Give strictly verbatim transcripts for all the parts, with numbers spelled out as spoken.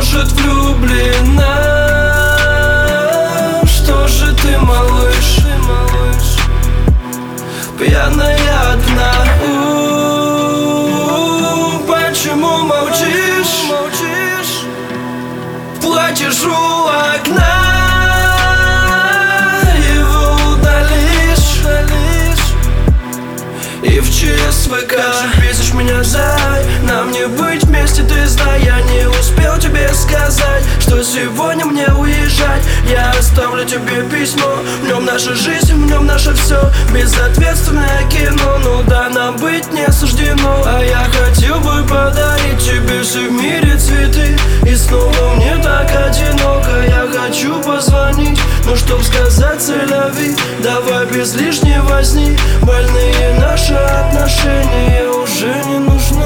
Может, влюблена? Что же ты, малыш, пьяная одна? У-у-у, почему молчишь? Плачешь у окна, его удалишь и в ЧСВК. Как же бесишь меня, зай, нам не быть вместе, ты знай. Я не успел тебе сказать, что сегодня мне уезжать. Я оставлю тебе письмо, в нем наша жизнь, в нем наше все. Безответственное кино, ну да, нам быть не суждено. А я хотел бы подарить тебе все в мире цветы, и снова мне так одиноко. Я хочу позвонить, ну чтоб сказать целяви, давай без лишней возни. Больные наши отношения уже не нужны.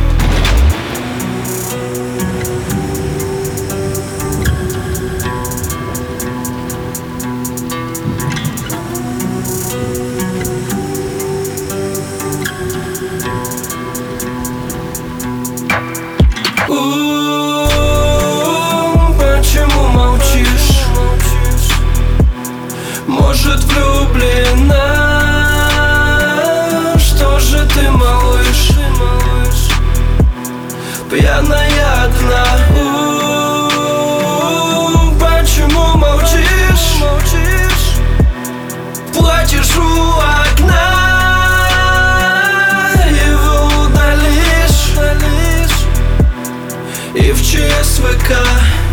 У-у-у, почему молчишь? Может, влюблена? Что же ты, малыш, пьяная одна? У-у-у, почему молчишь? Плачешь у окна, его удалишь и в ЧСВК.